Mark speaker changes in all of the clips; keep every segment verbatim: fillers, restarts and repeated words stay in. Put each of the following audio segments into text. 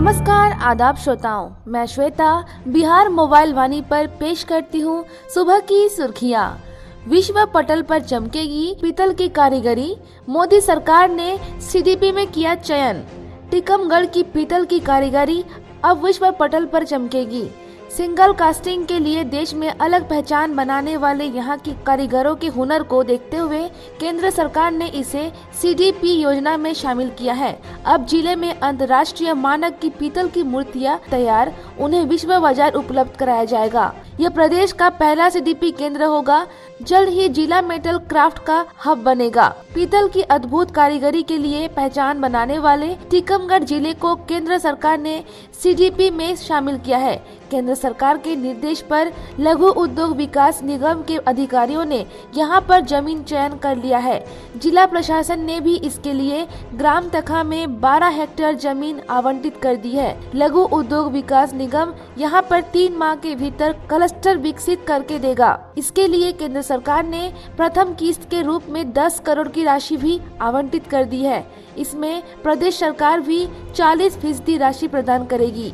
Speaker 1: नमस्कार आदाब श्रोताओं, मैं श्वेता बिहार मोबाइल वाणी पर पेश करती हूँ सुबह की सुर्खियाँ। विश्व पटल पर चमकेगी पीतल की कारीगरी, मोदी सरकार ने सीडीपी में किया चयन। टीकमगढ़ की पीतल की कारीगरी अब विश्व पटल पर चमकेगी। सिंगल कास्टिंग के लिए देश में अलग पहचान बनाने वाले यहां की कारीगरों के हुनर को देखते हुए केंद्र सरकार ने इसे सीडीपी योजना में शामिल किया है। अब जिले में अंतर्राष्ट्रीय मानक की पीतल की मूर्तियां तैयार, उन्हें विश्व बाजार उपलब्ध कराया जाएगा। यह प्रदेश का पहला सीडीपी केंद्र होगा। जल्द ही जिला मेटल क्राफ्ट का हब बनेगा। पीतल की अद्भुत कारीगरी के लिए पहचान बनाने वाले टीकमगढ़ जिले को केंद्र सरकार ने सीडीपी में शामिल किया है। केंद्र सरकार के निर्देश पर लघु उद्योग विकास निगम के अधिकारियों ने यहां पर जमीन चयन कर लिया है। जिला प्रशासन ने भी इसके लिए ग्राम तखा में बारह हेक्टेयर जमीन आवंटित कर दी है। लघु उद्योग विकास निगम यहां पर तीन माह के भीतर क्लस्टर विकसित करके देगा। इसके लिए केंद्र सरकार ने प्रथम किस्त के रूप में दस करोड़ की राशि भी आवंटित कर दी है। इसमें प्रदेश सरकार भी चालीस फीसदी राशि प्रदान करेगी।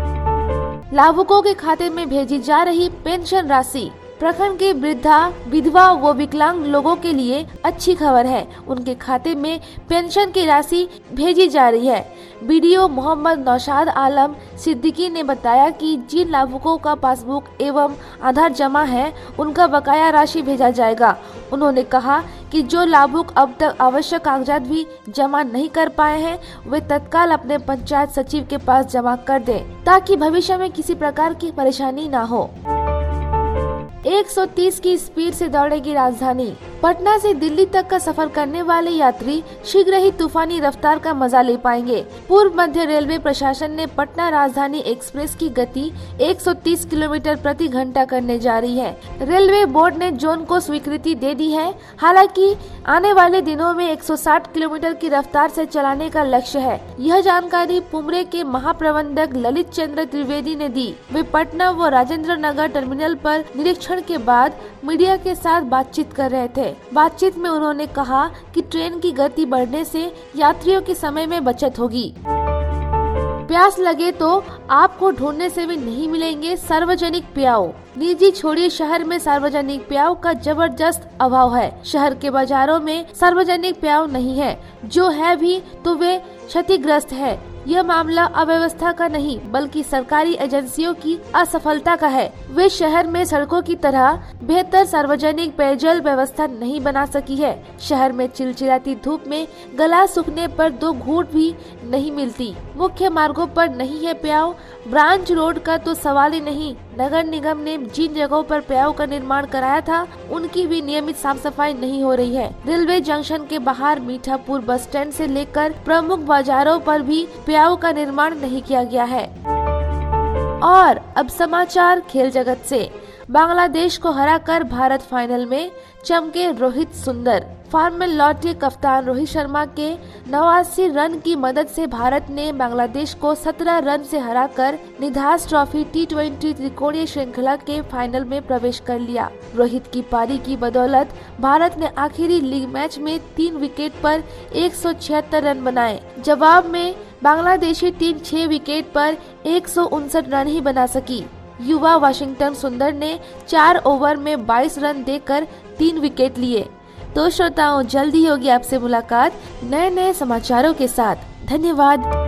Speaker 1: लाभुकों के खाते में भेजी जा रही पेंशन राशि। प्रखंड के वृद्धा, विधवा व विकलांग लोगों के लिए अच्छी खबर है। उनके खाते में पेंशन की राशि भेजी जा रही है। बीडीओ मोहम्मद नौशाद आलम सिद्दीकी ने बताया कि जिन लाभुकों का पासबुक एवं आधार जमा है, उनका बकाया राशि भेजा जाएगा। उन्होंने कहा कि जो लाभुक अब तक आवश्यक कागजात भी जमा नहीं कर पाए हैं, वे तत्काल अपने पंचायत सचिव के पास जमा कर दें, ताकि भविष्य में किसी प्रकार की परेशानी न हो। एक सौ तीस की स्पीड से दौड़ेगी राजधानी। पटना से दिल्ली तक का सफर करने वाले यात्री शीघ्र ही तूफानी रफ्तार का मजा ले पाएंगे। पूर्व मध्य रेलवे प्रशासन ने पटना राजधानी एक्सप्रेस की गति एक सौ तीस किलोमीटर प्रति घंटा करने जा रही है। रेलवे बोर्ड ने जोन को स्वीकृति दे दी है। हालांकि आने वाले दिनों में एक सौ साठ किलोमीटर की रफ्तार से चलाने का लक्ष्य है। यह जानकारी पुमरे के महाप्रबंधक ललित चंद्र त्रिवेदी ने दी। वे पटना व राजेंद्र नगर टर्मिनल पर निरीक्षण के बाद मीडिया के साथ बातचीत कर रहे थे। बातचीत में उन्होंने कहा कि ट्रेन की गति बढ़ने से यात्रियों के समय में बचत होगी। प्यास लगे तो आपको ढूंढने से भी नहीं मिलेंगे सार्वजनिक प्याऊ। निजी छोड़िए, शहर में सार्वजनिक प्याऊ का जबरदस्त अभाव है। शहर के बाजारों में सार्वजनिक प्याऊ नहीं है, जो है भी तो वे क्षतिग्रस्त है। यह मामला अव्यवस्था का नहीं बल्कि सरकारी एजेंसियों की असफलता का है। वे शहर में सड़कों की तरह बेहतर सार्वजनिक पेयजल व्यवस्था नहीं बना सकी है। शहर में चिलचिलाती धूप में गला सूखने पर दो घूंट भी नहीं मिलती। मुख्य मार्गों पर नहीं है प्याऊ। ब्रांच रोड का तो सवाल ही नहीं। नगर निगम ने जिन जगहों पर प्याऊ का निर्माण कराया था, उनकी भी नियमित साफ सफाई नहीं हो रही है। रेलवे जंक्शन के बाहर मीठापुर बस स्टैंड से लेकर प्रमुख बाजारों पर भी प्याऊ का निर्माण नहीं किया गया है। और अब समाचार खेल जगत से। बांग्लादेश को हराकर भारत फाइनल में चमके रोहित सुंदर। फॉर्म में लौटे कप्तान रोहित शर्मा के नवासी रन की मदद से भारत ने बांग्लादेश को सत्रह रन से हराकर निधास ट्रॉफी टी ट्वेंटी त्रिकोणीय श्रृंखला के फाइनल में प्रवेश कर लिया। रोहित की पारी की बदौलत भारत ने आखिरी लीग मैच में तीन विकेट पर एक सौ छिहत्तर रन बनाए। जवाब में बांग्लादेशी टीम छह विकेट पर एक सौ उनसठ रन ही बना सकी। युवा वाशिंगटन सुंदर ने चार ओवर में बाईस रन देकर तीन विकेट लिए। तो श्रोताओं, जल्दी होगी आपसे मुलाकात नए नए समाचारों के साथ। धन्यवाद।